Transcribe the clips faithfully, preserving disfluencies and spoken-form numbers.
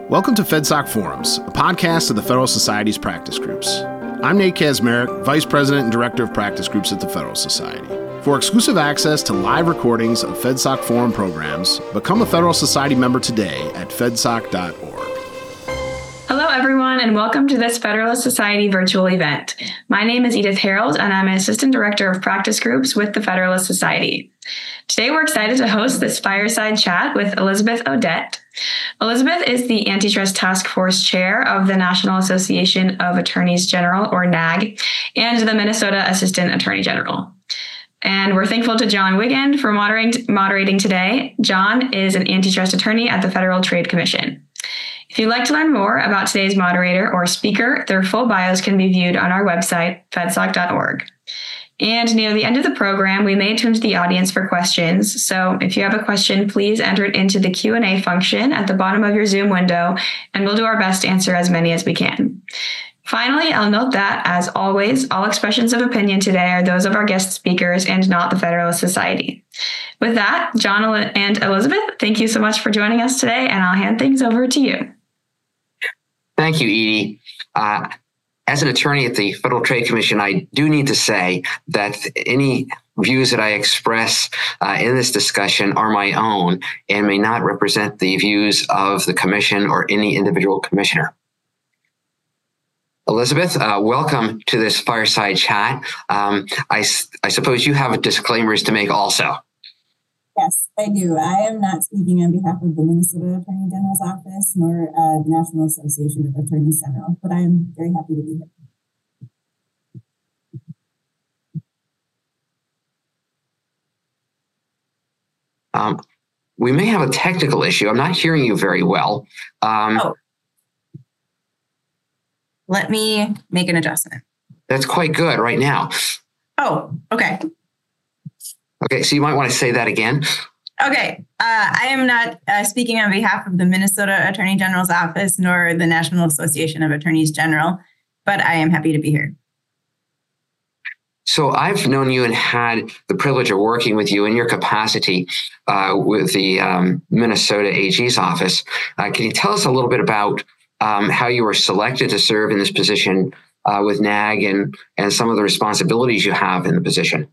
Welcome to FedSoc Forums, a podcast of the Federal Society's practice groups. I'm Nate Kazmarek, Vice President and Director of Practice Groups at the Federal Society. For exclusive access to live recordings of FedSoc Forum programs, become a Federal Society member today at fedsoc dot org. Hello, everyone, and welcome to this Federalist Society virtual event. My name is Edith Harold, and I'm an Assistant Director of Practice Groups with the Federalist Society. Today, we're excited to host this fireside chat with Elizabeth Odette. Elizabeth is the Antitrust Task Force Chair of the National Association of Attorneys General, or N A G, and the Minnesota Assistant Attorney General. And we're thankful to John Wiggand for moderating, moderating today. John is an antitrust attorney at the Federal Trade Commission. If you'd like to learn more about today's moderator or speaker, their full bios can be viewed on our website, fedsoc dot org. And near the end of the program, we may turn to the audience for questions. So if you have a question, please enter it into the Q and A function at the bottom of your Zoom window, and we'll do our best to answer as many as we can. Finally, I'll note that, as always, all expressions of opinion today are those of our guest speakers and not the Federalist Society. With that, John and Elizabeth, thank you so much for joining us today, and I'll hand things over to you. Thank you, Edie. Uh, as an attorney at the Federal Trade Commission, I do need to say that any views that I express uh, in this discussion are my own and may not represent the views of the Commission or any individual commissioner. Elizabeth, uh, welcome to this fireside chat. Um, I, I suppose you have disclaimers to make also. Yes, I do. I am not speaking on behalf of the Minnesota Attorney General's office nor uh, the National Association of Attorneys General, but I'm very happy to be here. Um, we may have a technical issue. I'm not hearing you very well. Um, oh. Let me make an adjustment. That's quite good right now. Oh, okay. Okay, so you might want to say that again. Okay, uh, I am not uh, speaking on behalf of the Minnesota Attorney General's office nor the National Association of Attorneys General, but I am happy to be here. So I've known you and had the privilege of working with you in your capacity uh, with the um, Minnesota A G's office. Uh, can you tell us a little bit about um, how you were selected to serve in this position uh, with N A G and, and some of the responsibilities you have in the position?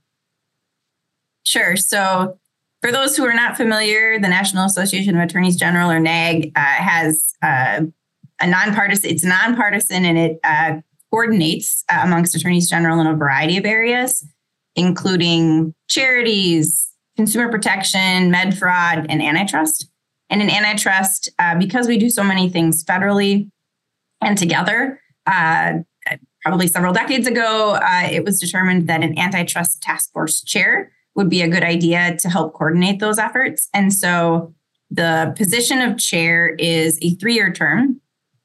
Sure. So for those who are not familiar, the National Association of Attorneys General, or N A G, uh, has uh, a nonpartisan, it's nonpartisan, and it uh, coordinates uh, amongst attorneys general in a variety of areas, including charities, consumer protection, med fraud, and antitrust. And in antitrust, uh, because we do so many things federally and together, uh, probably several decades ago, uh, it was determined that an antitrust task force chair would be a good idea to help coordinate those efforts. And so the position of chair is a three-year term,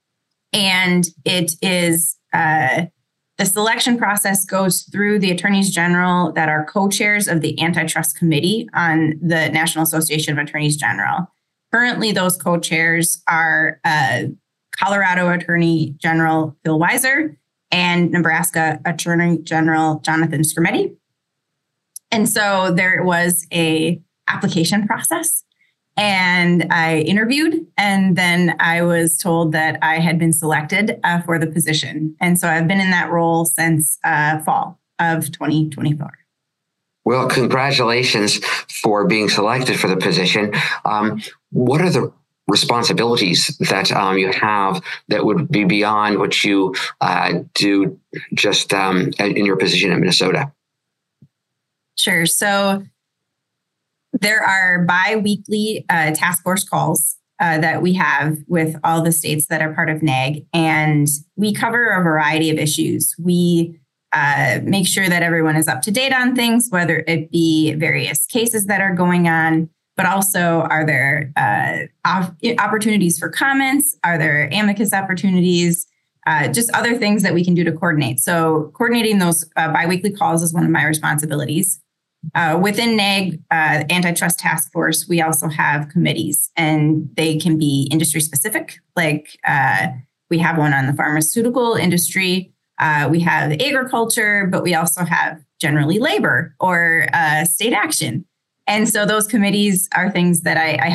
and it is uh, the selection process goes through the attorneys general that are co-chairs of the antitrust committee on the National Association of Attorneys General. Currently, those co-chairs are uh, Colorado Attorney General Phil Weiser and Nebraska Attorney General Jonathan Skrmetti. And so there was a application process, and I interviewed, and then I was told that I had been selected uh, for the position. And so I've been in that role since uh, fall of twenty twenty-four. Well, congratulations for being selected for the position. Um, what are the responsibilities that um, you have that would be beyond what you uh, do just um, in your position in Minnesota? Sure. So there are bi-weekly uh, task force calls uh, that we have with all the states that are part of N A G, and we cover a variety of issues. We uh, make sure that everyone is up to date on things, whether it be various cases that are going on, but also are there uh, opportunities for comments? Are there amicus opportunities? Uh, just other things that we can do to coordinate. So coordinating those uh, biweekly calls is one of my responsibilities. Uh, within N A G, uh, Antitrust Task Force, we also have committees, and they can be industry specific. Like uh, we have one on the pharmaceutical industry, uh, we have agriculture, but we also have generally labor or uh, state action. And so those committees are things that I, I help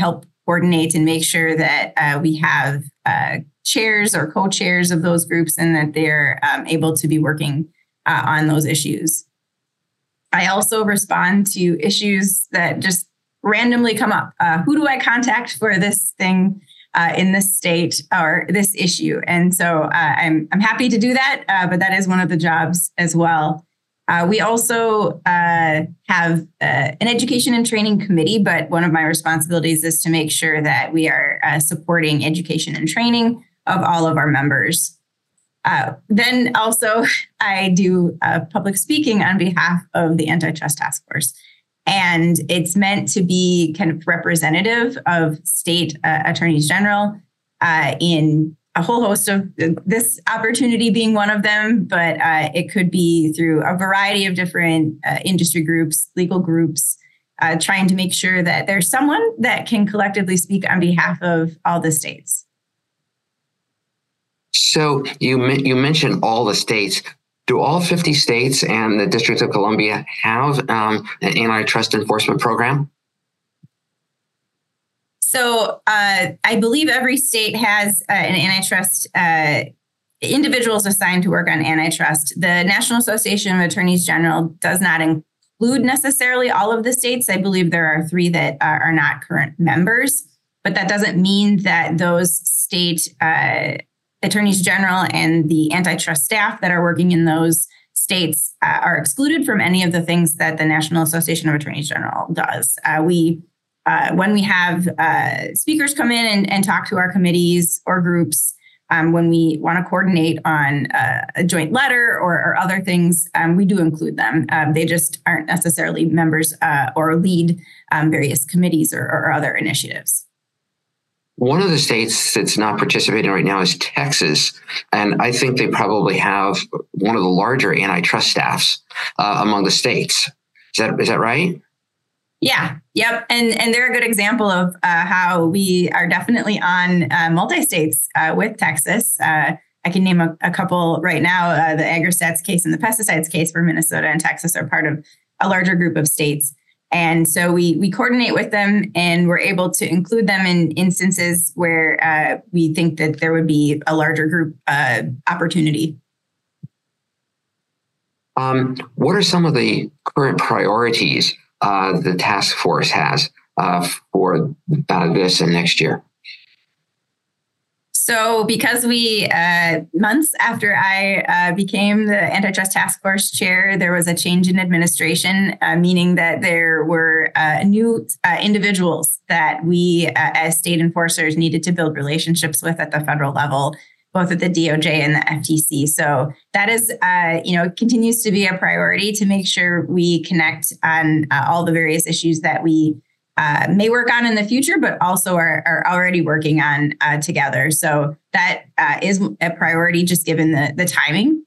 coordinate and make sure that uh, we have uh, chairs or co-chairs of those groups and that they're um, able to be working uh, on those issues. I also respond to issues that just randomly come up. Uh, who do I contact for this thing uh, in this state or this issue? And so uh, I'm I'm happy to do that, uh, but that is one of the jobs as well. Uh, we also uh, have uh, an education and training committee, but one of my responsibilities is to make sure that we are uh, supporting education and training of all of our members. Uh, then also, I do uh, public speaking on behalf of the Antitrust Task Force. And it's meant to be kind of representative of state uh, attorneys general uh, in a whole host of this opportunity being one of them, but uh, it could be through a variety of different uh, industry groups, legal groups, uh, trying to make sure that there's someone that can collectively speak on behalf of all the states. So you you mentioned all the states. Do all fifty states and the District of Columbia have um, an antitrust enforcement program? So uh, I believe every state has uh, an antitrust, uh, individuals assigned to work on antitrust. The National Association of Attorneys General does not include necessarily all of the states. I believe there are three that uh, are not current members, but that doesn't mean that those state uh, attorneys general and the antitrust staff that are working in those states uh, are excluded from any of the things that the National Association of Attorneys General does. Uh, we Uh, when we have uh, speakers come in and, and talk to our committees or groups, um, when we want to coordinate on uh, a joint letter or, or other things, um, we do include them. Um, they just aren't necessarily members uh, or lead um, various committees or, or other initiatives. One of the states that's not participating right now is Texas, and I think they probably have one of the larger antitrust staffs uh, among the states. Is that is that right? Yeah, yep. And and they're a good example of uh, how we are definitely on uh, multi-states uh, with Texas. Uh, I can name a, a couple right now. Uh, the AgriStats case and the pesticides case for Minnesota and Texas are part of a larger group of states. And so we we coordinate with them and we're able to include them in instances where uh, we think that there would be a larger group uh, opportunity. Um, what are some of the current priorities Uh, the task force has uh, for uh, this and next year? So because we, uh, months after I uh, became the Antitrust Task Force chair, there was a change in administration, uh, meaning that there were uh, new uh, individuals that we uh, as state enforcers needed to build relationships with at the federal level, both at the D O J and the F T C. So that is, uh, you know, continues to be a priority to make sure we connect on uh, all the various issues that we uh, may work on in the future, but also are, are already working on uh, together. So that uh, is a priority just given the, the timing.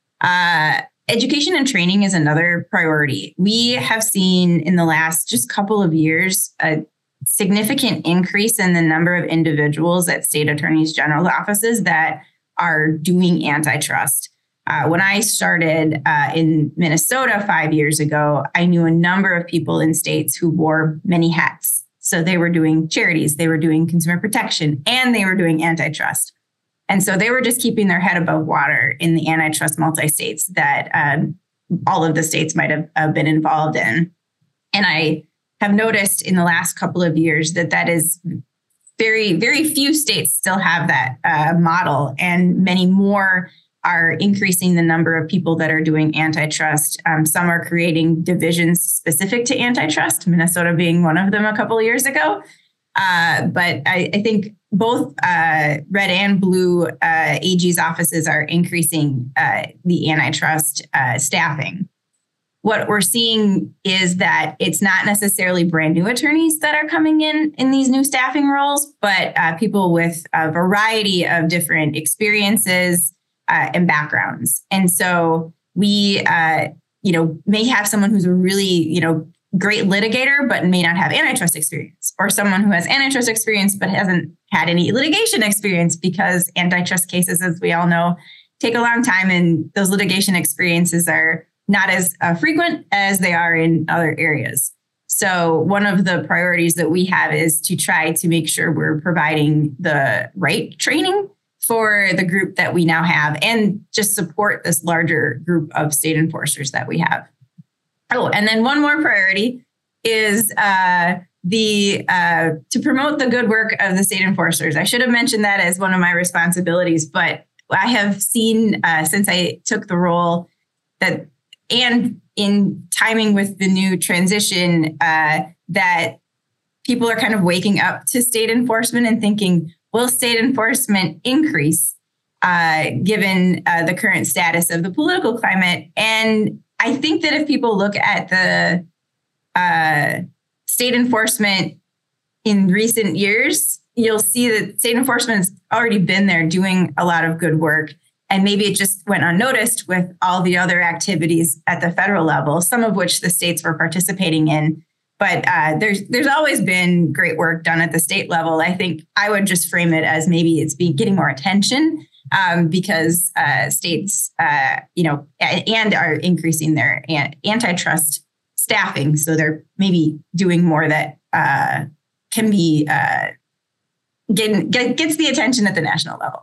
Uh, education and training is another priority. We have seen in the last just couple of years a significant increase in the number of individuals at state attorneys general offices that are doing antitrust. Uh, when I started uh, in Minnesota five years ago, I knew a number of people in states who wore many hats. So they were doing charities, they were doing consumer protection, and they were doing antitrust. And so they were just keeping their head above water in the antitrust multi-states that um, all of the states might have uh, been involved in. And I have noticed in the last couple of years that that is very, very few states still have that uh, model, and many more are increasing the number of people that are doing antitrust. Um, some are creating divisions specific to antitrust, Minnesota being one of them a couple of years ago. Uh, but I, I think both uh, red and blue uh, A G's offices are increasing uh, the antitrust uh, staffing. What we're seeing is that it's not necessarily brand new attorneys that are coming in in these new staffing roles, but uh, people with a variety of different experiences uh, and backgrounds. And so we, uh, you know, may have someone who's a really, you know, great litigator, but may not have antitrust experience, or someone who has antitrust experience, but hasn't had any litigation experience, because antitrust cases, as we all know, take a long time, and those litigation experiences are not as uh, frequent as they are in other areas. So one of the priorities that we have is to try to make sure we're providing the right training for the group that we now have and just support this larger group of state enforcers that we have. Oh, and then one more priority is uh, the uh, to promote the good work of the state enforcers. I should have mentioned that as one of my responsibilities, but I have seen uh, since I took the role that, and in timing with the new transition, uh, that people are kind of waking up to state enforcement and thinking, will state enforcement increase uh, given uh, the current status of the political climate? And I think that if people look at the uh, state enforcement in recent years, you'll see that state enforcement has already been there doing a lot of good work. And maybe it just went unnoticed with all the other activities at the federal level, some of which the states were participating in. But uh, there's there's always been great work done at the state level. I think I would just frame it as maybe it's being getting more attention um, because uh, states, uh, you know, and are increasing their antitrust staffing, so they're maybe doing more that uh, can be uh, getting get, gets the attention at the national level.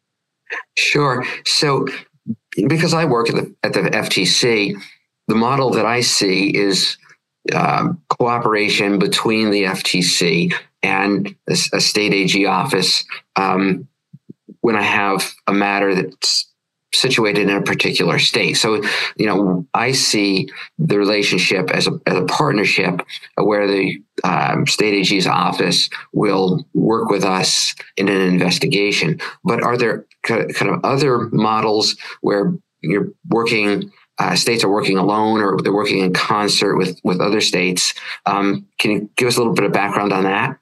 Sure. So, because I work at the at the F T C, the model that I see is Uh, cooperation between the F T C and a, a state A G office um, when I have a matter that's situated in a particular state. So, you know, I see the relationship as a, as a partnership where the um, state A G's office will work with us in an investigation. But are there kind of other models where you're working Uh, states are working alone or they're working in concert with, with other states? Um, can you give us a little bit of background on that?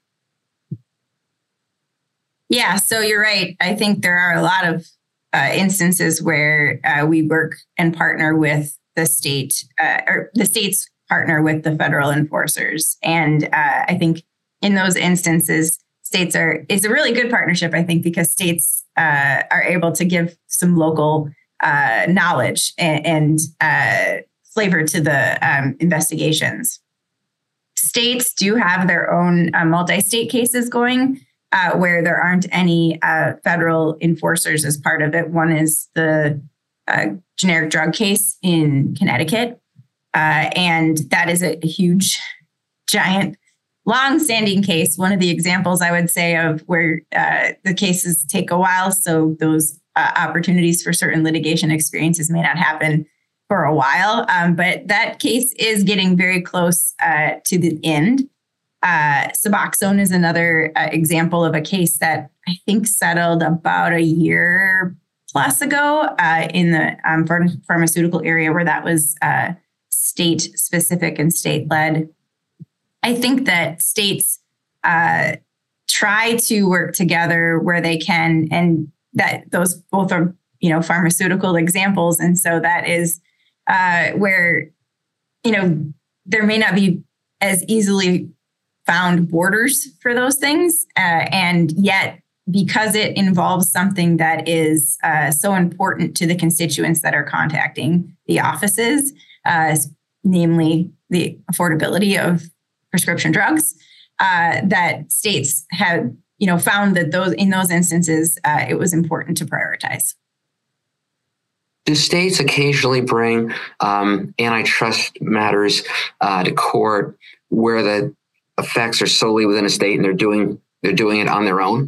Yeah, so you're right. I think there are a lot of uh, instances where uh, we work and partner with the state, uh, or the states partner with the federal enforcers. And uh, I think in those instances, states are, it's a really good partnership, I think, because states uh, are able to give some local Uh, knowledge and, and uh, flavor to the um, investigations. States do have their own uh, multi-state cases going uh, where there aren't any uh, federal enforcers as part of it. One is the uh, generic drug case in Connecticut. Uh, and that is a, a huge, giant, long-standing case. One of the examples I would say of where uh, the cases take a while. So those Uh, opportunities for certain litigation experiences may not happen for a while, um, but that case is getting very close uh, to the end. Uh, Suboxone is another uh, example of a case that I think settled about a year plus ago uh, in the um, ph- pharmaceutical area where that was uh, state specific and state led. I think that states uh, try to work together where they can, and that those both are, you know, pharmaceutical examples. And so that is uh, where, you know, there may not be as easily found borders for those things. Uh, and yet, because it involves something that is uh, so important to the constituents that are contacting the offices, uh, namely the affordability of prescription drugs, uh, that states have, you know, found that those in those instances, uh, it was important to prioritize. Do states occasionally bring um, antitrust matters uh, to court where the effects are solely within a state and they're doing they're doing it on their own?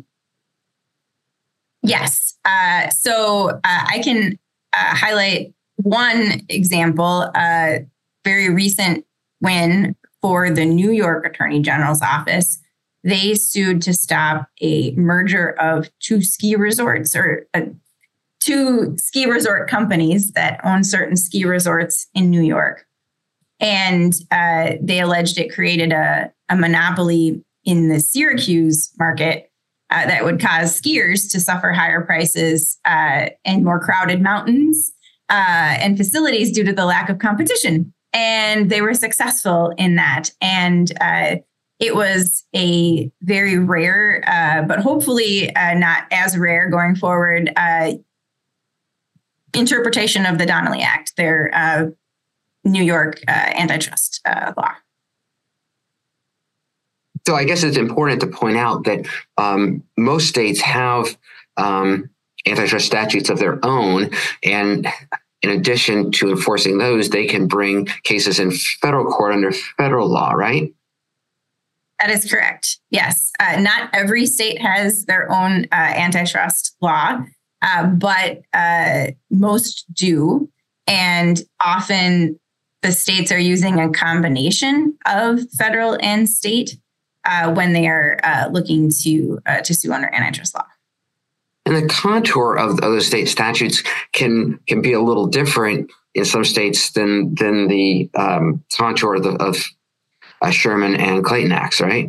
Yes. Uh, so uh, I can uh, highlight one example, uh, very recent win for the New York Attorney General's office. They sued to stop a merger of two ski resorts or uh, two ski resort companies that own certain ski resorts in New York. And uh, they alleged it created a, a monopoly in the Syracuse market uh, that would cause skiers to suffer higher prices uh, and more crowded mountains uh, and facilities due to the lack of competition. And they were successful in that. And uh, it was a very rare, uh, but hopefully uh, not as rare going forward, uh, interpretation of the Donnelly Act, their uh, New York uh, antitrust uh, law. So I guess it's important to point out that um, most states have um, antitrust statutes of their own, and in addition to enforcing those, they can bring cases in federal court under federal law, right? That is correct. Yes. Uh, not every state has their own uh, antitrust law, uh, but uh, most do. And often the states are using a combination of federal and state uh, when they are uh, looking to uh, to sue under antitrust law. And the contour of other state statutes can can be a little different in some states than than the um, contour of, the, of uh, Sherman and Clayton Acts, right?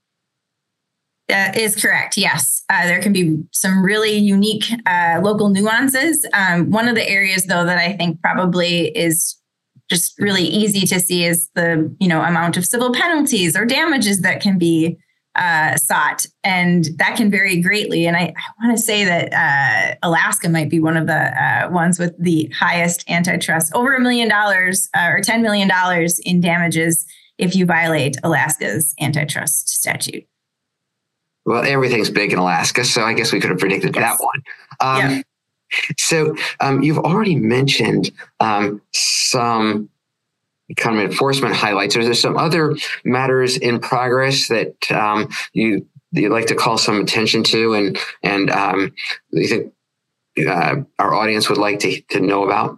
That is correct. Yes. Uh, there can be some really unique uh, local nuances. Um, one of the areas, though, that I think probably is just really easy to see is the, you know, amount of civil penalties or damages that can be uh, sought. And that can vary greatly. And I, I want to say that uh, Alaska might be one of the uh, ones with the highest antitrust, over a million dollars uh, or ten million dollars in damages if you violate Alaska's antitrust statute. Well, everything's big in Alaska, so I guess we could have predicted yes. that one. Um, yeah. So um, you've already mentioned um, some kind of enforcement highlights. Are there some other matters in progress that um, you you'd like to call some attention to, and and um, you think uh, our audience would like to to know about?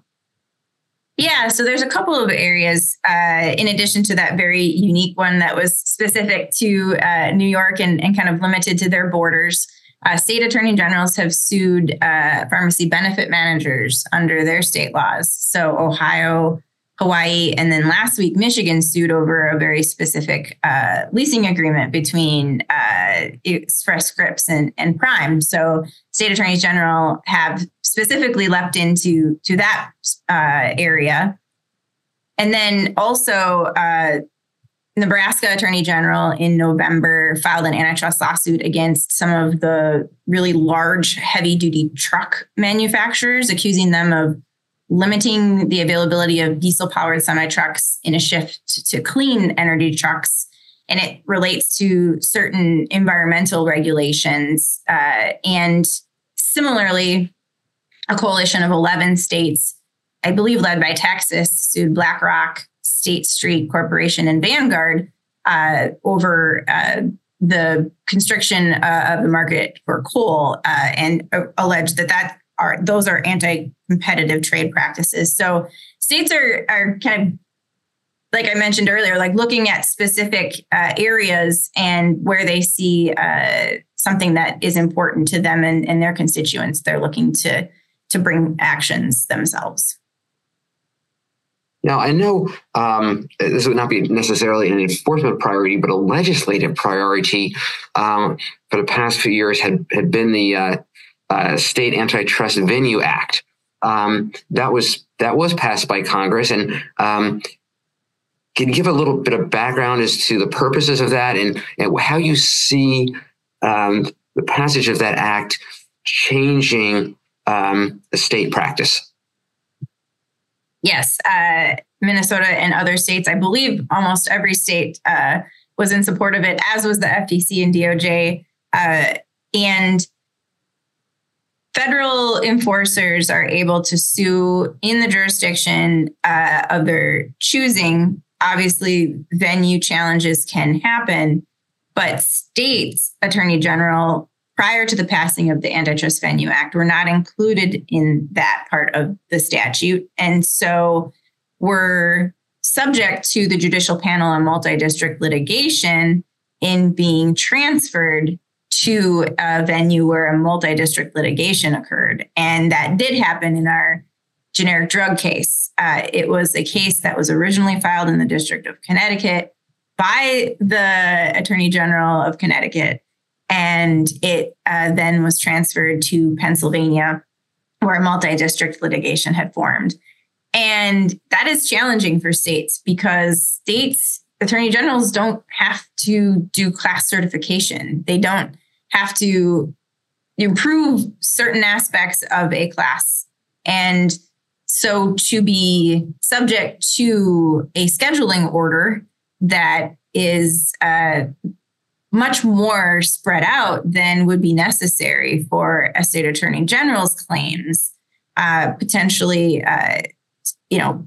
Yeah, so there's a couple of areas uh, in addition to that very unique one that was specific to uh, New York and, and kind of limited to their borders. Uh, state attorney generals have sued uh, pharmacy benefit managers under their state laws. So Ohio, Hawaii, and then last week, Michigan sued over a very specific uh, leasing agreement between uh, Express Scripts and, and Prime. So state attorneys general have specifically leapt into to that uh, area. And then also uh, Nebraska Attorney General in November filed an antitrust lawsuit against some of the really large heavy duty truck manufacturers, accusing them of limiting the availability of diesel powered semi trucks in a shift to clean energy trucks. And it relates to certain environmental regulations. Uh, and similarly, a coalition of eleven states, I believe led by Texas, sued BlackRock, State Street Corporation, and Vanguard uh, over uh, the constriction uh, of the market for coal, uh, and uh, alleged that that are those are anti-competitive trade practices. So states are are kind of, like I mentioned earlier, like looking at specific uh, areas and where they see uh, something that is important to them and, and their constituents. They're looking to to bring actions themselves. Now, I know um, this would not be necessarily an enforcement priority, but a legislative priority um, for the past few years had, had been the uh, uh, State Antitrust Venue Act. Um, that was that was passed by Congress. And um, can you give a little bit of background as to the purposes of that and, and how you see um, the passage of that act changing um, the state practice? Yes, uh, Minnesota and other states, I believe almost every state uh, was in support of it, as was the F T C and D O J. Uh, and federal enforcers are able to sue in the jurisdiction uh, of their choosing. Obviously, venue challenges can happen, but states attorney general, prior to the passing of the Antitrust Venue Act, were not included in that part of the statute. And so were subject to the judicial panel on multi-district litigation in being transferred to a venue where a multi-district litigation occurred. And that did happen in our generic drug case. Uh, it was a case that was originally filed in the District of Connecticut by the Attorney General of Connecticut. And it uh, then was transferred to Pennsylvania, where a multi-district litigation had formed. And that is challenging for states because states attorney generals don't have to do class certification. They don't have to improve certain aspects of a class. And so to be subject to a scheduling order that is uh, much more spread out than would be necessary for a state attorney general's claims. Uh, potentially, uh, you know,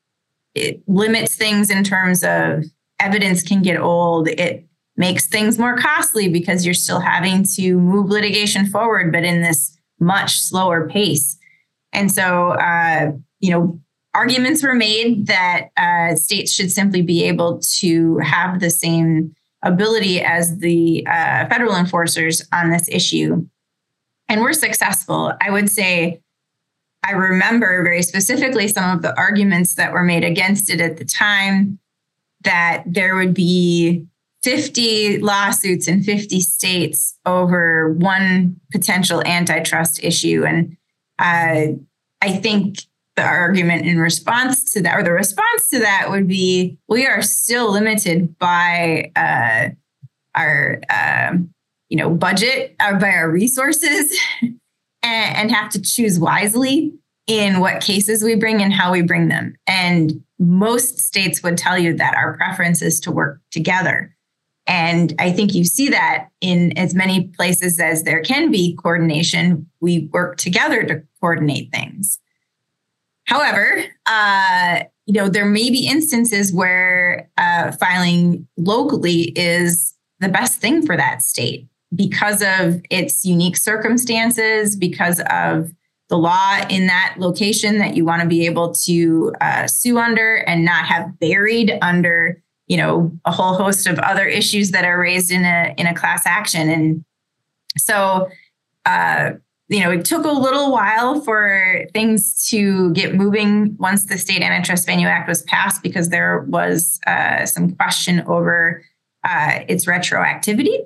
it limits things in terms of evidence can get old. It makes things more costly because you're still having to move litigation forward, but in this much slower pace. And so, uh, you know, arguments were made that uh, states should simply be able to have the same ability as the uh, federal enforcers on this issue. And we're successful. I would say I remember very specifically some of the arguments that were made against it at the time, that there would be fifty lawsuits in fifty states over one potential antitrust issue. And uh, I think the argument in response to that, or the response to that, would be we are still limited by uh, our, uh, you know, budget, or by our resources, and, and have to choose wisely in what cases we bring and how we bring them. And most states would tell you that our preference is to work together. And I think you see that in as many places as there can be coordination. We work together to coordinate things. However, uh, you know, there may be instances where uh, filing locally is the best thing for that state because of its unique circumstances, because of the law in that location that you want to be able to uh, sue under and not have buried under, you know, a whole host of other issues that are raised in a in a class action. And so, uh, you know, it took a little while for things to get moving once the State Antitrust Venue Act was passed, because there was uh, some question over uh, its retroactivity.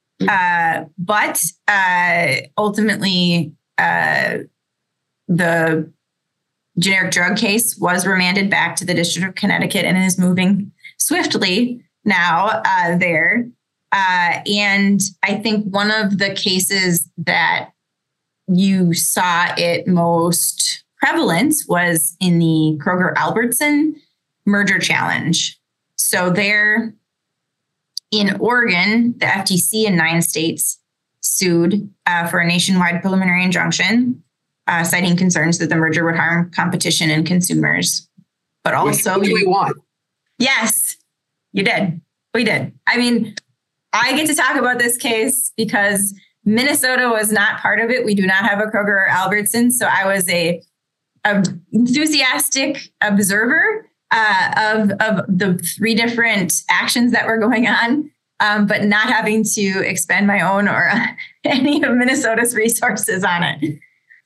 Uh, but uh, ultimately, uh, the generic drug case was remanded back to the District of Connecticut and is moving swiftly now uh, there. Uh, and I think one of the cases that you saw it most prevalent was in the Kroger-Albertson merger challenge. So there in Oregon, the F T C in nine states sued uh, for a nationwide preliminary injunction, uh, citing concerns that the merger would harm competition and consumers. But also, which, which we want. Yes, you did. We did. I mean, I get to talk about this case because Minnesota was not part of it. We do not have a Kroger or Albertson. So I was a, a enthusiastic observer uh, of, of the three different actions that were going on, um, but not having to expend my own or uh, any of Minnesota's resources on it.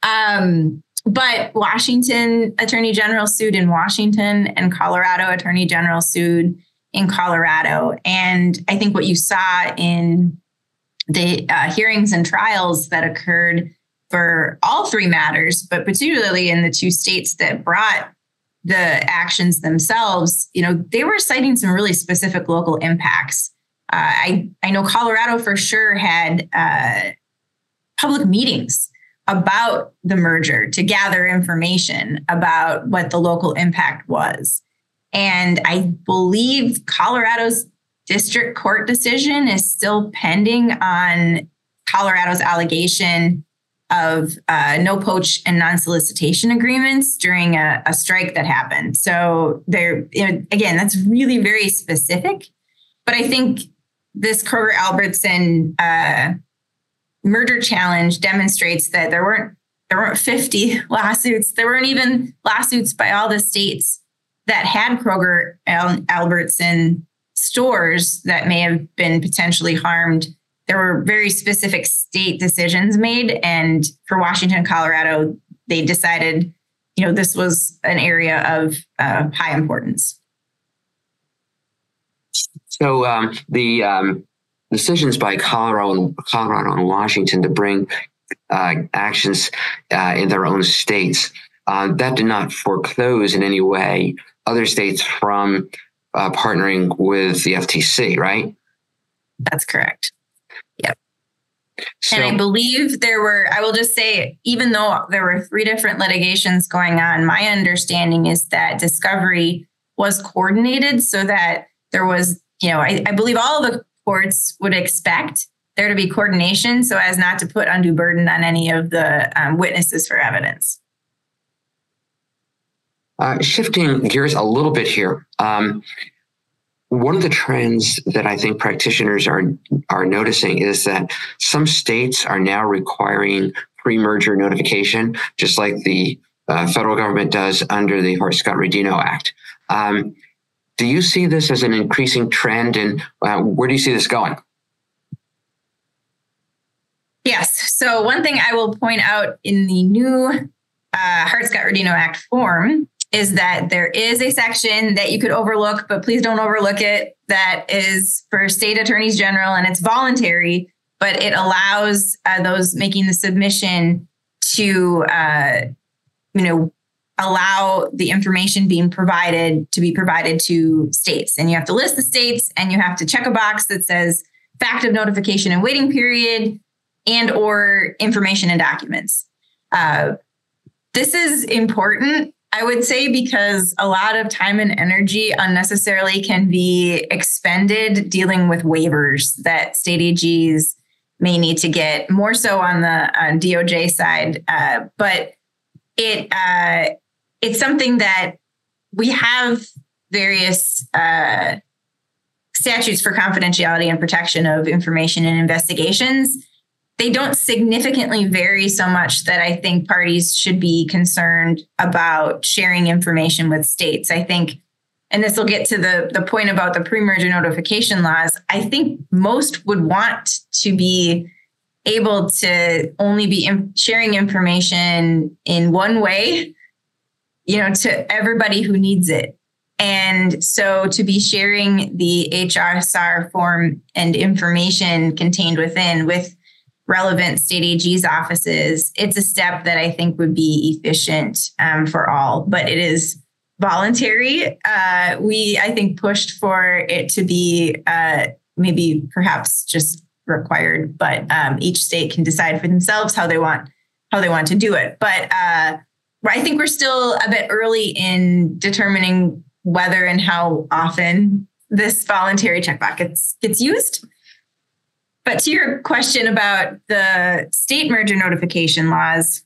Um, but Washington Attorney General sued in Washington, and Colorado Attorney General sued in Colorado. And I think what you saw in the uh, hearings and trials that occurred for all three matters, but particularly in the two states that brought the actions themselves, you know, they were citing some really specific local impacts. Uh, I, I know Colorado for sure had uh, public meetings about the merger to gather information about what the local impact was. And I believe Colorado's district court decision is still pending on Colorado's allegation of uh, no poach and non-solicitation agreements during a, a strike that happened. So there, you know, again, that's really very specific. But I think this Kroger-Albertson uh, merger challenge demonstrates that there weren't there weren't fifty lawsuits. There weren't even lawsuits by all the states that had Kroger-Albertson stores that may have been potentially harmed. There were very specific state decisions made. And for Washington and Colorado, they decided, you know, this was an area of uh, high importance. So um, the um, decisions by Colorado and, Colorado and Washington to bring uh, actions uh, in their own states, uh, that did not foreclose in any way other states from uh, partnering with the F T C, right? That's correct. Yep. So, and I believe there were, I will just say, even though there were three different litigations going on, my understanding is that discovery was coordinated so that there was, you know, I, I believe all of the courts would expect there to be coordination so as not to put undue burden on any of the um, witnesses for evidence. Uh, shifting gears a little bit here, um, one of the trends that I think practitioners are are noticing is that some states are now requiring pre-merger notification, just like the uh, federal government does under the Hart-Scott-Rodino Act. Um, do you see this as an increasing trend, and uh, where do you see this going? Yes. So one thing I will point out in the new uh, Hart-Scott-Rodino Act form is that there is a section that you could overlook, but please don't overlook it, that is for state attorneys general, and it's voluntary, but it allows uh, those making the submission to, uh, you know, allow the information being provided to be provided to states. And you have to list the states, and you have to check a box that says fact of notification and waiting period, and or information and documents. Uh, this is important, I would say, because a lot of time and energy unnecessarily can be expended dealing with waivers that state A Gs may need to get, more so on the uh, D O J side. Uh, but it uh, it's something that we have various uh, statutes for confidentiality and protection of information in investigations. They don't significantly vary so much that I think parties should be concerned about sharing information with states. I think, and this will get to the, the point about the pre-merger notification laws, I think most would want to be able to only be in, sharing information in one way, you know, to everybody who needs it. And so to be sharing the H S R form and information contained within with relevant state A G's offices, it's a step that I think would be efficient um, for all, but it is voluntary. Uh, we, I think, pushed for it to be uh, maybe perhaps just required, but um, each state can decide for themselves how they want how they want to do it. But uh, I think we're still a bit early in determining whether and how often this voluntary checkbox gets, gets used. But to your question about the state merger notification laws,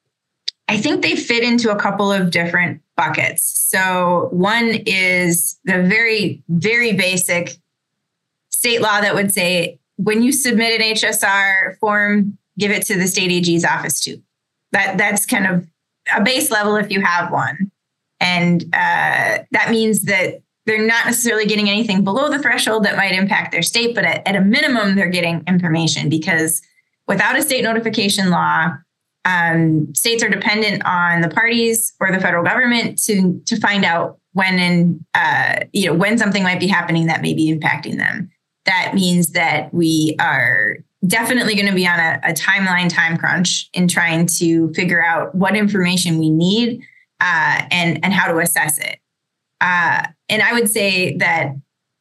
I think they fit into a couple of different buckets. So one is the very, very basic state law that would say, when you submit an H S R form, give it to the state A G's office too. That, that's kind of a base level if you have one. And uh, that means that they're not necessarily getting anything below the threshold that might impact their state, but at, at a minimum, they're getting information, because without a state notification law, um, states are dependent on the parties or the federal government to to find out when and uh, you know when something might be happening that may be impacting them. That means that we are definitely going to be on a, a timeline time crunch in trying to figure out what information we need uh, and and how to assess it. Uh, and I would say that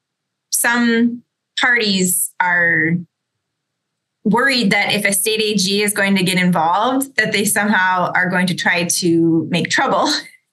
some parties are worried that if a state A G is going to get involved, that they somehow are going to try to make trouble.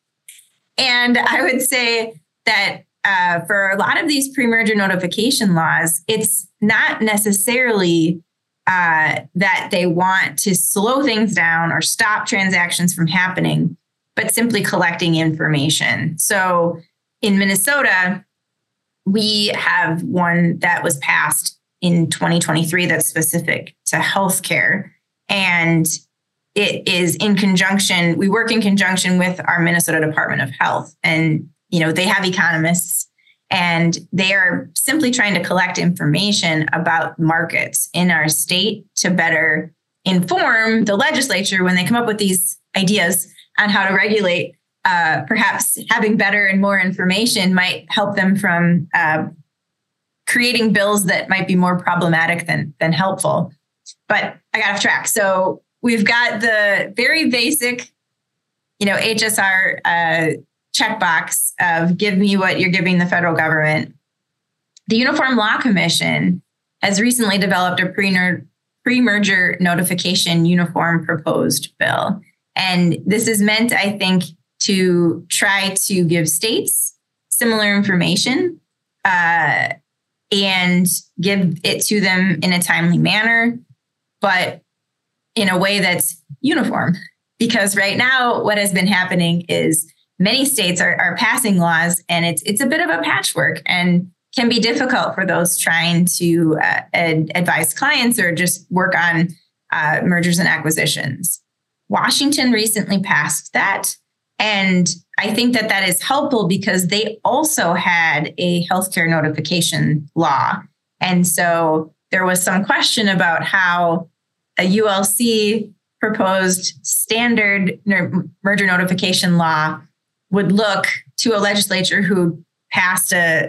And I would say that uh, for a lot of these pre-merger notification laws, it's not necessarily uh, that they want to slow things down or stop transactions from happening, but simply collecting information. So in Minnesota, we have one that was passed in twenty twenty-three that's specific to healthcare. And it is in conjunction, we work in conjunction with our Minnesota Department of Health. And, you know, they have economists, and they are simply trying to collect information about markets in our state to better inform the legislature when they come up with these ideas on how to regulate. Uh, perhaps having better and more information might help them from uh, creating bills that might be more problematic than, than helpful. But I got off track. So we've got the very basic, you know, H S R uh, checkbox of give me what you're giving the federal government. The Uniform Law Commission has recently developed a pre-ner- pre-merger notification uniform proposed bill. And this is meant, I think, to try to give states similar information uh, and give it to them in a timely manner, but in a way that's uniform. Because right now, what has been happening is many states are, are passing laws, and it's it's a bit of a patchwork and can be difficult for those trying to uh, ad- advise clients or just work on uh, mergers and acquisitions. Washington recently passed that, and I think that that is helpful because they also had a healthcare notification law. And so there was some question about how a U L C proposed standard merger notification law would look to a legislature who passed a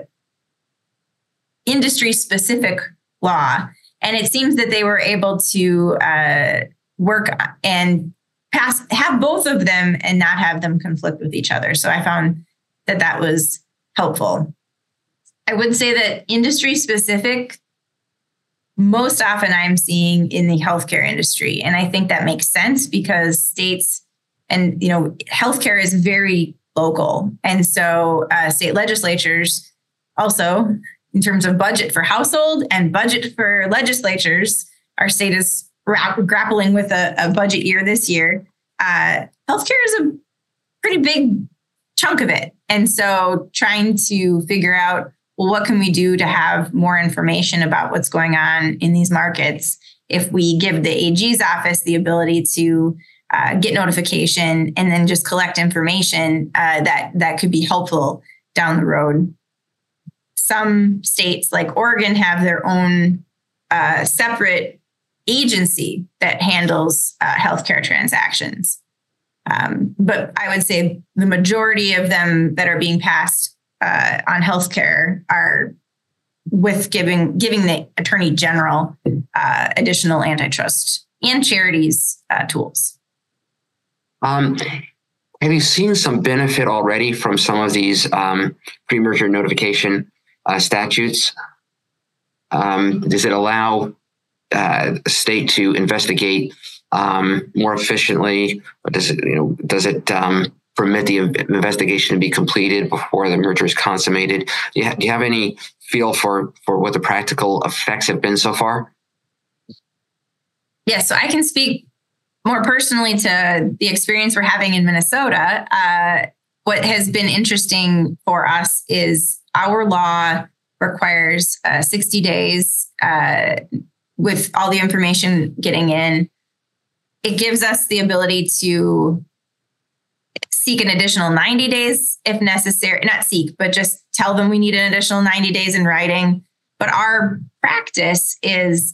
industry specific law. And it seems that they were able to uh, work and pass, have both of them and not have them conflict with each other. So I found that that was helpful. I would say that industry specific, most often I'm seeing in the healthcare industry. And I think that makes sense because states and, you know, healthcare is very local. And so uh, state legislatures also, in terms of budget for household and budget for legislatures, our state is ra- grappling with a, a budget year this year. Uh, healthcare is a pretty big chunk of it. And so trying to figure out, well, what can we do to have more information about what's going on in these markets if we give the A G's office the ability to uh, get notification and then just collect information uh, that, that could be helpful down the road. Some states like Oregon have their own uh, separate agency that handles uh, healthcare transactions. Um, but I would say the majority of them that are being passed uh, on healthcare are with giving giving the Attorney General uh, additional antitrust and charities uh, tools. Um, have you seen some benefit already from some of these um, pre-merger notification uh, statutes? Um, does it allow uh, a state to investigate um, more efficiently, or does it, you know, does it um, permit the investigation to be completed before the merger is consummated? Do you, ha- do you have any feel for for what the practical effects have been so far? Yeah, so I can speak more personally to the experience we're having in Minnesota. Uh, what has been interesting for us is our law requires uh, sixty days uh, with all the information getting in. It gives us the ability to seek an additional ninety days if necessary, not seek, but just tell them we need an additional ninety days in writing. But our practice is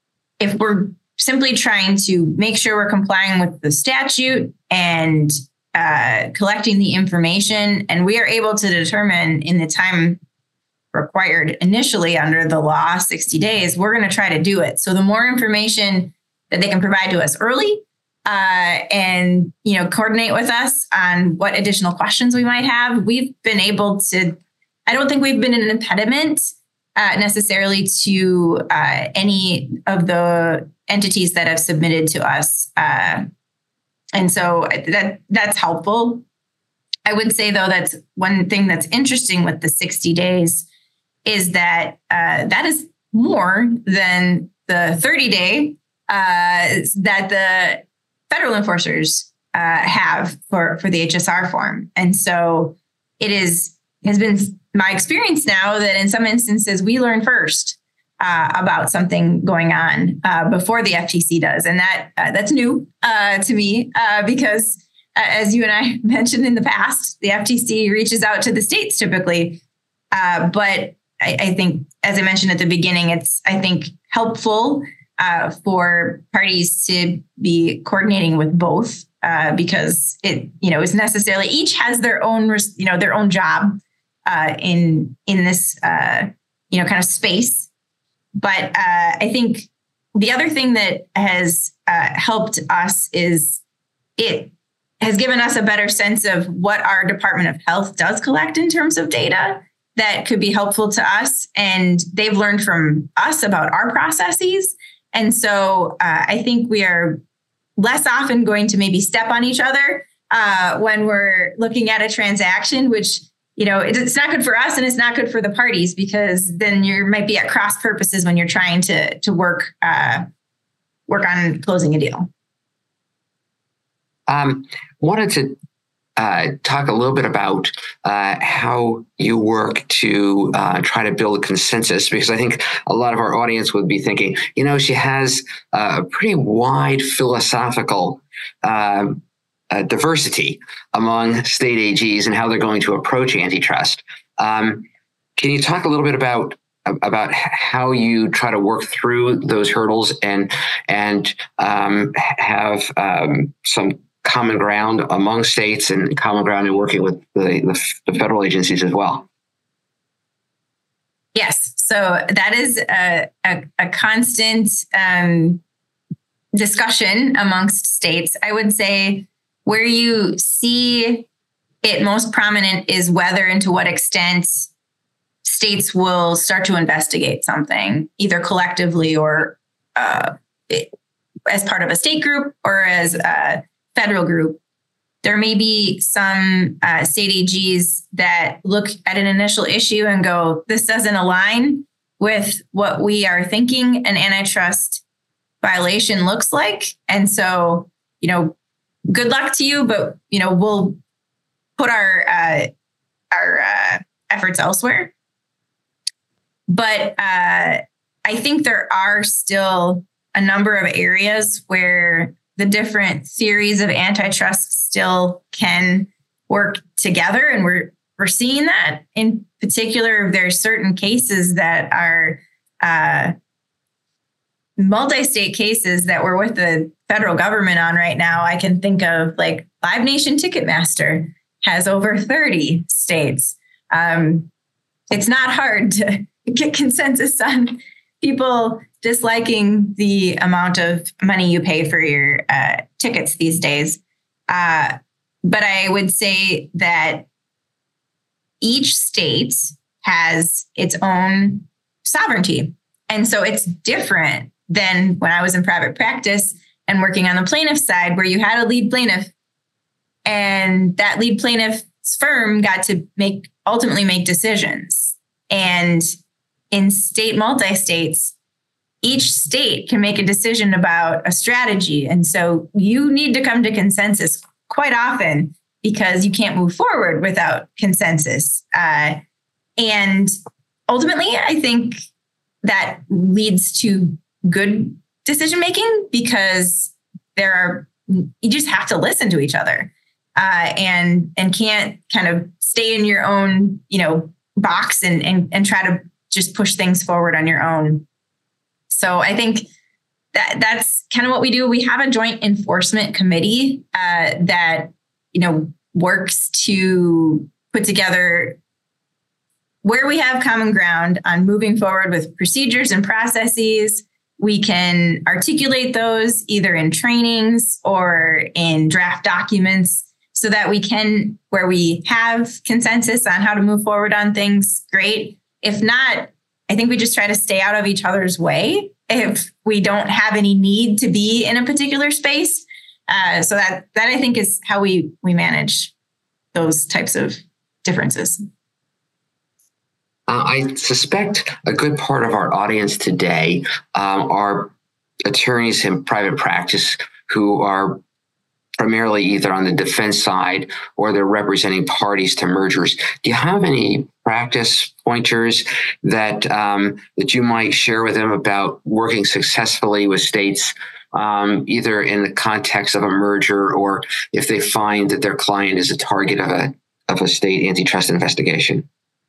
if we're simply trying to make sure we're complying with the statute and uh, collecting the information, and we are able to determine in the time required initially under the law, sixty days, we're going to try to do it. So the more information that they can provide to us early uh, and, you know, coordinate with us on what additional questions we might have, we've been able to, I don't think we've been an impediment uh, necessarily to uh, any of the entities that have submitted to us. Uh, and so that that's helpful. I would say, though, that's one thing that's interesting with the sixty days is that uh, that is more than the thirty day uh, that the federal enforcers uh, have for, for the H S R form. And so it is has been my experience now that in some instances we learn first uh, about something going on uh, before the F T C does. And that uh, that's new uh, to me uh, because uh, as you and I mentioned in the past, the F T C reaches out to the states typically. Uh, but I, I think, as I mentioned at the beginning, it's, I think, helpful uh, for parties to be coordinating with both uh, because it, you know, is necessarily each has their own, you know, their own job uh, in in this, uh, you know, kind of space. But uh, I think the other thing that has uh, helped us is it has given us a better sense of what our Department of Health does collect in terms of data that could be helpful to us. And they've learned from us about our processes. And so uh, I think we are less often going to maybe step on each other uh, when we're looking at a transaction, which, you know, it, it's not good for us and it's not good for the parties, because then you might be at cross purposes when you're trying to to work uh, work on closing a deal. Um, wanted to uh, talk a little bit about uh, how you work to uh, try to build a consensus, because I think a lot of our audience would be thinking, you know, she has a pretty wide philosophical uh, uh, diversity among state A Gs and how they're going to approach antitrust. Um, can you talk a little bit about about how you try to work through those hurdles and and um, have um, some common ground among states and common ground in working with the, the, the federal agencies as well? Yes. So that is a, a, a constant um, discussion amongst states. I would say where you see it most prominent is whether and to what extent states will start to investigate something, either collectively or uh, as part of a state group or as a federal group. There may be some uh, state A Gs that look at an initial issue and go, this doesn't align with what we are thinking an antitrust violation looks like. And so, you know, good luck to you, but, you know, we'll put our, uh, our uh, efforts elsewhere. But uh, I think there are still a number of areas where the different theories of antitrust still can work together. And we're we're seeing that. In particular, there's certain cases that are uh, multi-state cases that we're with the federal government on right now. I can think of like Live Nation Ticketmaster has over thirty states. Um, it's not hard to get consensus on people disliking the amount of money you pay for your uh, tickets these days. Uh, but I would say that each state has its own sovereignty. And so it's different than when I was in private practice and working on the plaintiff side, where you had a lead plaintiff and that lead plaintiff's firm got to make ultimately make decisions. And in state multi-states, each state can make a decision about a strategy. And so you need to come to consensus quite often because you can't move forward without consensus. Uh, and ultimately, I think that leads to good decision-making because there are, you just have to listen to each other uh, and, and can't kind of stay in your own, you know, box and, and, and try to just push things forward on your own. So I think that that's kind of what we do. We have a joint enforcement committee uh, that, you know, works to put together where we have common ground on moving forward with procedures and processes. We can articulate those either in trainings or in draft documents so that we can, where we have consensus on how to move forward on things, great. If not, I think we just try to stay out of each other's way if we don't have any need to be in a particular space. Uh, so that that I think is how we we manage those types of differences. Uh, I suspect a good part of our audience today um, are attorneys in private practice who are primarily either on the defense side or they're representing parties to mergers. Do you have any practice pointers that um, that you might share with them about working successfully with states, um, either in the context of a merger or if they find that their client is a target of a of a state antitrust investigation?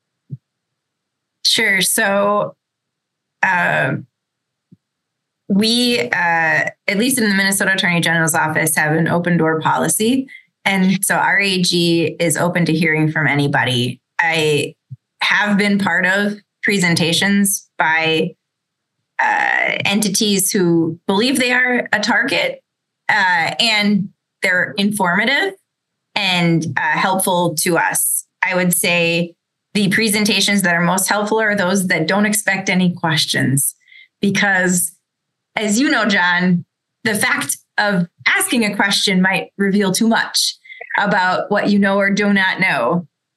Sure. So uh, we, uh, at least in the Minnesota Attorney General's office, have an open door policy. And so our A G is open to hearing from anybody. I have been part of presentations by uh, entities who believe they are a target uh, and they're informative and uh, helpful to us. I would say the presentations that are most helpful are those that don't expect any questions, because as you know, John, the fact of asking a question might reveal too much about what you know or do not know.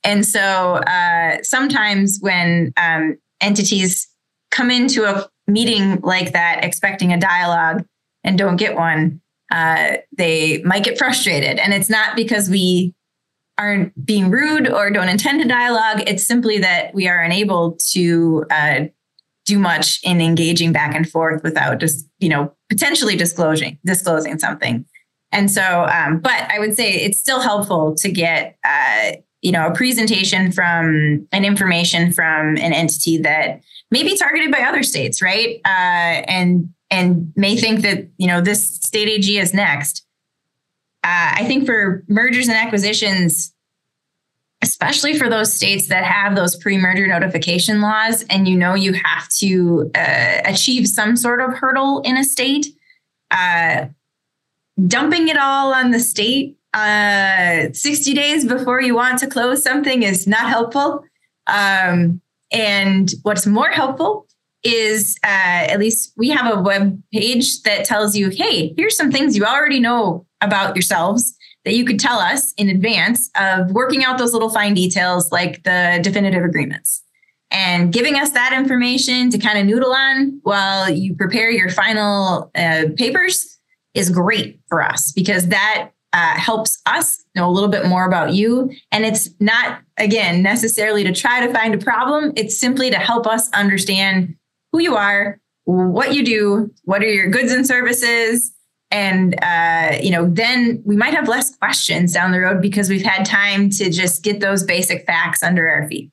And so uh, sometimes when um, entities come into a meeting like that, expecting a dialogue and don't get one, uh, they might get frustrated. And it's not because we aren't being rude or don't intend to dialogue. It's simply that we are unable to uh, do much in engaging back and forth without just, you know, potentially disclosing disclosing something. And so, um, but I would say it's still helpful to get, uh, you know, a presentation from and information from an entity that may be targeted by other states, right? Uh, and and may think that, you know, this state A G is next. Uh, I think for mergers and acquisitions, especially for those states that have those pre-merger notification laws, and you know you have to uh, achieve some sort of hurdle in a state, uh, dumping it all on the state uh, sixty days before you want to close something is not helpful. Um, and what's more helpful is uh, at least we have a web page that tells you, hey, here's some things you already know about yourselves that you could tell us in advance of working out those little fine details like the definitive agreements, and giving us that information to kind of noodle on while you prepare your final uh, papers is great for us, because that uh, helps us know a little bit more about you. And it's not, again, necessarily to try to find a problem. It's simply to help us understand who you are, what you do, what are your goods and services. And, uh, you know, then we might have less questions down the road because we've had time to just get those basic facts under our feet.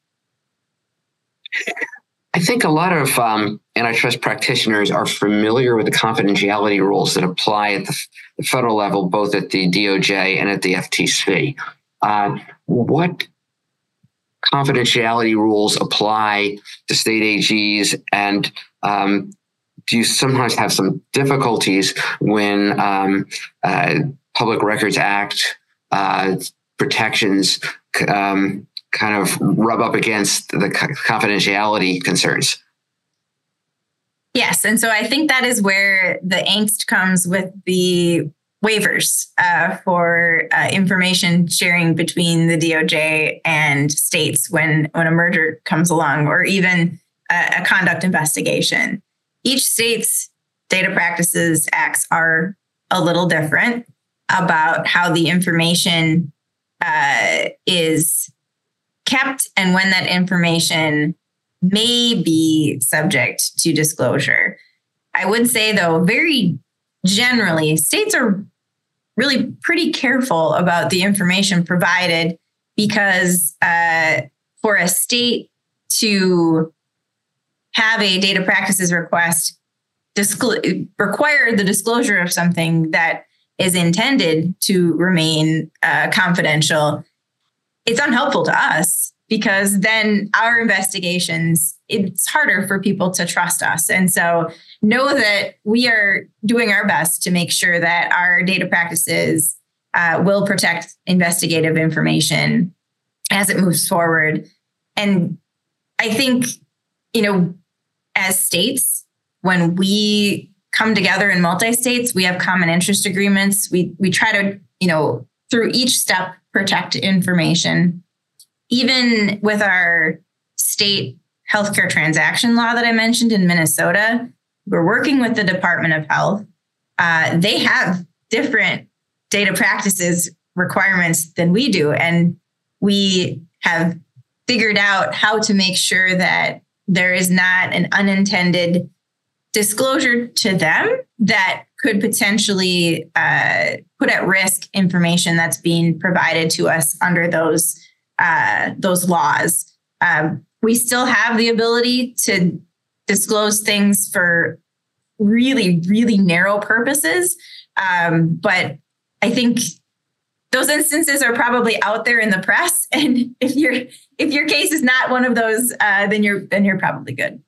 I think a lot of um, antitrust practitioners are familiar with the confidentiality rules that apply at the, the federal level, both at the D O J and at the F T C. Uh, what confidentiality rules apply to state A Gs, and um, do you sometimes have some difficulties when um, uh, Public Records Act uh, protections um, kind of rub up against the confidentiality concerns? Yes. And so I think that is where the angst comes with the waivers uh, for uh, information sharing between the D O J and states when, when a merger comes along, or even a, a conduct investigation. Each state's data practices acts are a little different about how the information uh, is kept and when that information may be subject to disclosure. I would say, though, very generally, states are really pretty careful about the information provided, because uh, for a state to have a data practices request disclo- require the disclosure of something that is intended to remain uh, confidential, it's unhelpful to us, because then our investigations, it's harder for people to trust us. And so know that we are doing our best to make sure that our data practices uh, will protect investigative information as it moves forward. And I think, you know, as states, when we come together in multi-states, we have common interest agreements. We we try to, you know, through each step, protect information. Even with our state healthcare transaction law that I mentioned in Minnesota, we're working with the Department of Health. Uh, they have different data practices requirements than we do. And we have figured out how to make sure that there is not an unintended disclosure to them that could potentially uh, put at risk information that's being provided to us under those uh, those laws. Um, we still have the ability to disclose things for really, really narrow purposes, um, but I think those instances are probably out there in the press. And if your if your case is not one of those, uh, then you're then you're probably good.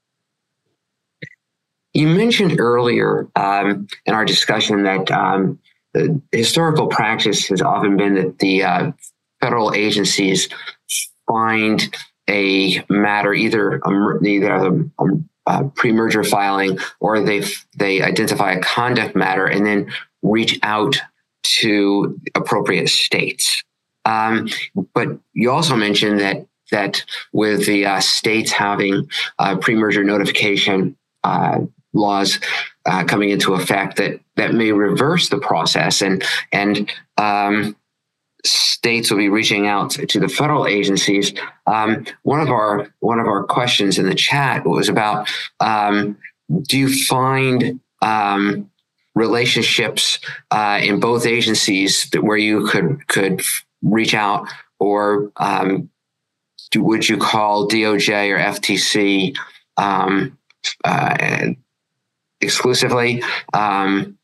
You mentioned earlier um, in our discussion that um, the historical practice has often been that the uh, federal agencies find a matter, either a, either a, a pre-merger filing, or they they identify a conduct matter and then reach out to appropriate states. Um, but you also mentioned that that with the uh, states having uh, pre-merger notification uh, laws uh, coming into effect, that that may reverse the process, and and um, states will be reaching out to the federal agencies. Um, one of our one of our questions in the chat was about: um, do you find um, relationships uh, in both agencies that where you could could reach out, or um, do, would you call D O J or F T C um, uh, exclusively? Um,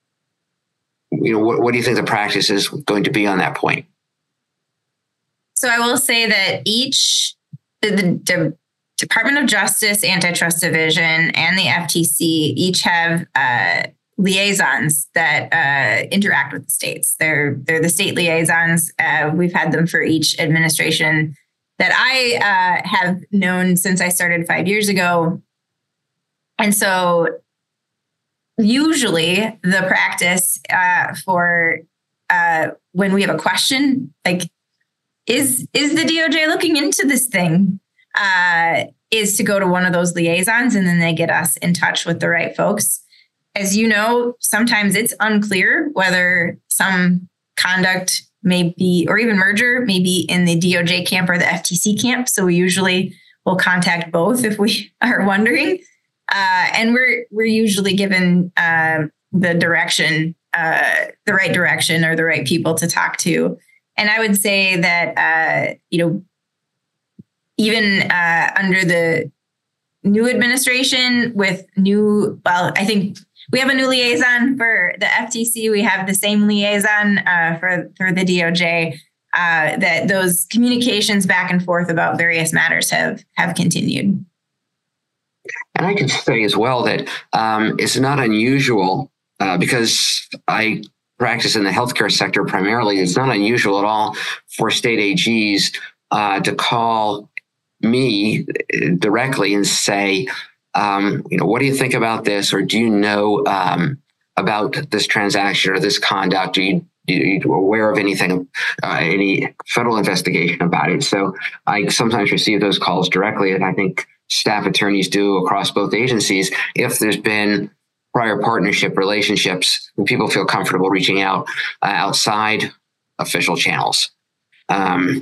you know, what, what do you think the practice is going to be on that point? So I will say that each, the, the, the Department of Justice Antitrust Division and the F T C each have uh, liaisons that uh, interact with the states. They're they're the state liaisons. Uh, we've had them for each administration that I uh, have known since I started five years ago. And so usually the practice uh, for uh, when we have a question, like, is is the D O J looking into this thing, uh, is to go to one of those liaisons, and then they get us in touch with the right folks. As you know, sometimes it's unclear whether some conduct may be, or even merger, may be in the D O J camp or the F T C camp. So we usually will contact both if we are wondering. Uh, and we're we're usually given uh, the direction, uh, the right direction, or the right people to talk to. And I would say that uh, you know, even uh, under the new administration with new, well, I think we have a new liaison for the F T C. We have the same liaison uh, for for the D O J. Uh, that those communications back and forth about various matters have have continued. And I can say as well that um, it's not unusual uh, because I practice in the healthcare sector primarily. It's not unusual at all for state A Gs uh, to call me directly and say, um, you know, what do you think about this? Or do you know um, about this transaction or this conduct? Are you, are you aware of anything, uh, any federal investigation about it? So I sometimes receive those calls directly, and I think staff attorneys do across both agencies. If there's been prior partnership relationships, people feel comfortable reaching out uh, outside official channels. Um,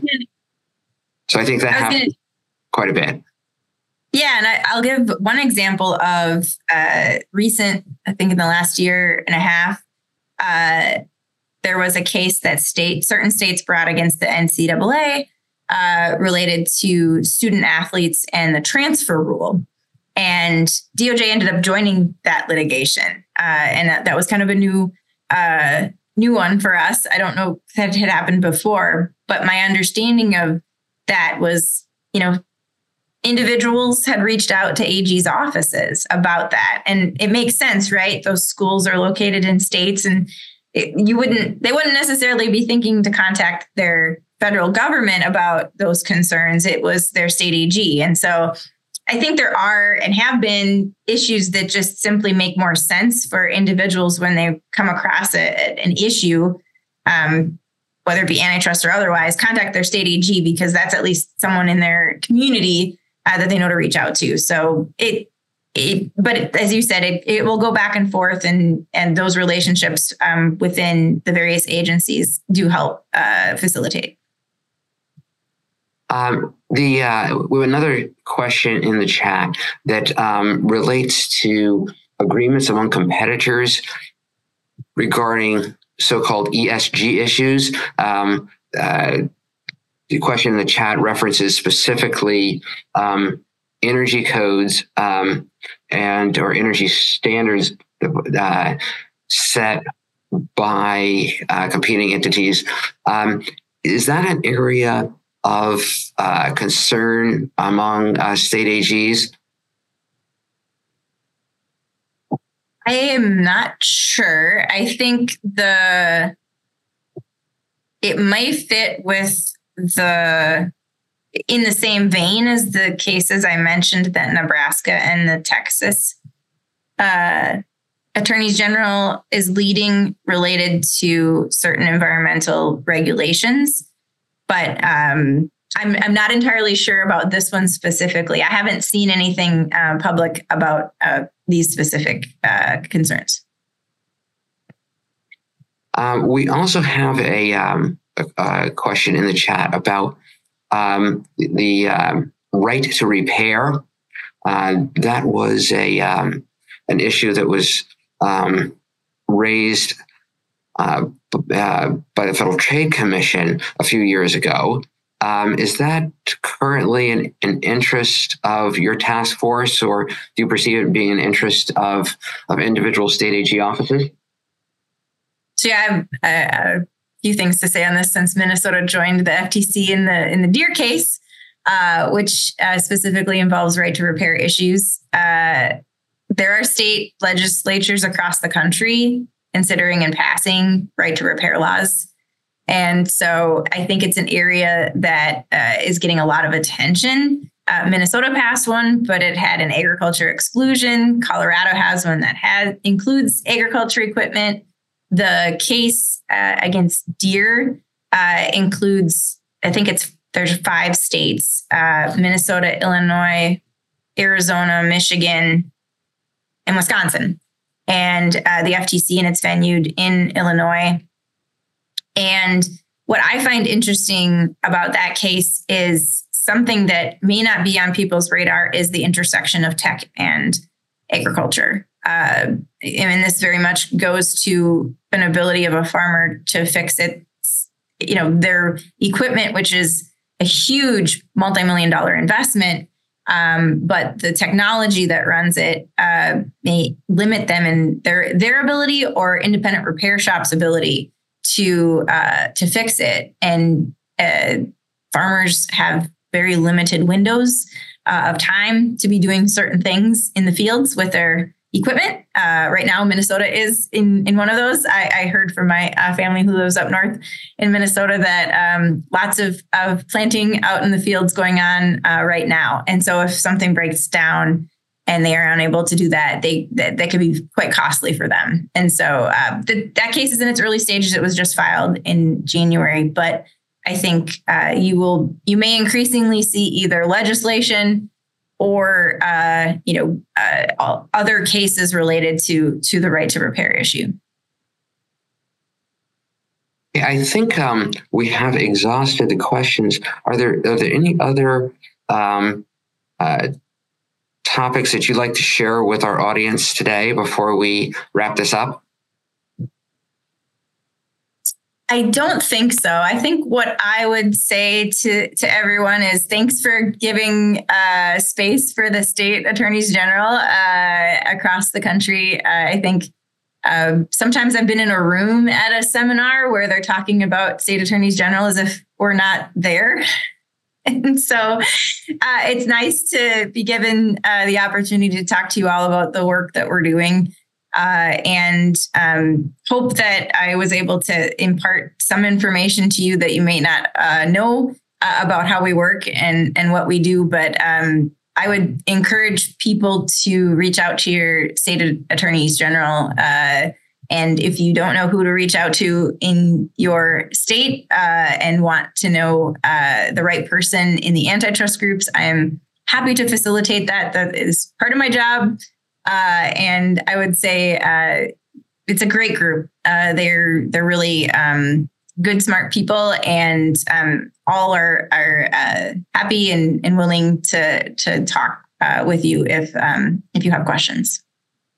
so I think that happens gonna, quite a bit. Yeah, and I, I'll give one example of uh, recent, I think in the last year and a half, uh, there was a case that state certain states brought against the N C double A uh, related to student athletes and the transfer rule. And D O J ended up joining that litigation. Uh, and that, that was kind of a new uh, new one for us. I don't know if that had happened before, but my understanding of that was, you know, individuals had reached out to A G's offices about that. And it makes sense, right? Those schools are located in states, and it, you wouldn't, they wouldn't necessarily be thinking to contact their federal government about those concerns. It was their state A G. And so I think there are and have been issues that just simply make more sense for individuals when they come across a, an issue, um, whether it be antitrust or otherwise, contact their state A G, because that's at least someone in their community uh, that they know to reach out to. So it, it but it, as you said, it, it will go back and forth, and and those relationships um, within the various agencies do help uh, facilitate. Um, the uh, we have another question in the chat that um, relates to agreements among competitors regarding so-called E S G issues. Um, uh, the question in the chat references specifically um, energy codes um, and or energy standards uh, set by uh, competing entities. Um, is that an area of uh, concern among uh, state A Gs? I am not sure. I think the it might fit with the in the same vein as the cases I mentioned that Nebraska and the Texas uh, attorneys general is leading related to certain environmental regulations. but um, I'm I'm not entirely sure about this one specifically. I haven't seen anything uh, public about uh, these specific uh, concerns. Um, we also have a, um, a, a question in the chat about um, the, the um, right to repair. Uh, that was a um, an issue that was um, raised uh, uh, by the Federal Trade Commission a few years ago. Um, is that currently an, an interest of your task force, or do you perceive it being an interest of, of individual state A G offices? So yeah, I have a, a few things to say on this since Minnesota joined the F T C in the in the Deere case, uh, which uh, specifically involves right to repair issues. Uh, there are state legislatures across the country considering and passing right to repair laws. And so I think it's an area that uh, is getting a lot of attention. Uh, Minnesota passed one, but it had an agriculture exclusion. Colorado has one that has includes agriculture equipment. The case uh, against Deere uh, includes, I think it's, there's five states, uh, Minnesota, Illinois, Arizona, Michigan, and Wisconsin. And uh, the F T C and it's venued in Illinois. And what I find interesting about that case is something that may not be on people's radar is the intersection of tech and agriculture. Uh, and this very much goes to an ability of a farmer to fix it, you know, their equipment, which is a huge multi-million dollar investment. Um, but the technology that runs it uh, may limit them in their their ability or independent repair shop's ability to uh, to fix it. And uh, farmers have very limited windows uh, of time to be doing certain things in the fields with their equipment. Uh, right now, Minnesota is in, in one of those. I, I heard from my uh, family who lives up north in Minnesota that um, lots of, of planting out in the fields going on uh, right now. And so if something breaks down and they are unable to do that, they that, that could be quite costly for them. And so uh, the, that case is in its early stages. It was just filed in January, but I think uh, you will you may increasingly see either legislation or, uh, you know, uh, other cases related to to the right to repair issue. I think um, we have exhausted the questions. Are there are there any other um, uh, topics that you'd like to share with our audience today before we wrap this up? I don't think so. I think what I would say to, to everyone is thanks for giving uh, space for the state attorneys general uh, across the country. Uh, I think um, sometimes I've been in a room at a seminar where they're talking about state attorneys general as if we're not there. And so uh, it's nice to be given uh, the opportunity to talk to you all about the work that we're doing. Uh, and um, hope that I was able to impart some information to you that you may not uh, know uh, about how we work and, and what we do. But um, I would encourage people to reach out to your state attorneys general. Uh, and if you don't know who to reach out to in your state uh, and want to know uh, the right person in the antitrust groups, I am happy to facilitate that. That is part of my job. Uh, and I would say uh, it's a great group. Uh, they're they're really um, good, smart people, and um, all are are uh, happy and, and willing to to talk uh, with you if um, if you have questions.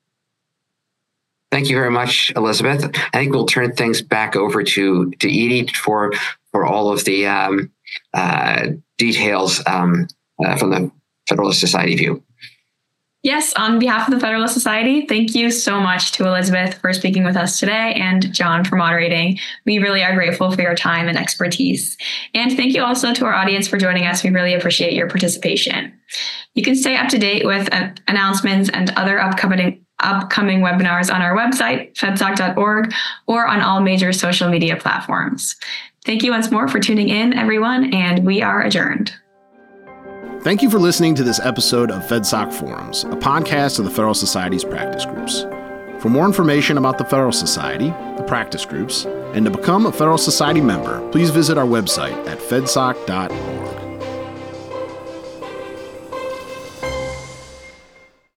Thank you very much, Elizabeth. I think we'll turn things back over to to Edie for for all of the um, uh, details um, uh, from the Federalist Society view. Yes, on behalf of the Federalist Society, thank you so much to Elizabeth for speaking with us today and John for moderating. We really are grateful for your time and expertise. And thank you also to our audience for joining us. We really appreciate your participation. You can stay up to date with uh, announcements and other upcoming upcoming webinars on our website, fedsoc dot org, or on all major social media platforms. Thank you once more for tuning in, everyone, and we are adjourned. Thank you for listening to this episode of FedSoc Forums, a podcast of the Federal Society's practice groups. For more information about the Federal Society, the practice groups, and to become a Federal Society member, please visit our website at fedsoc dot org.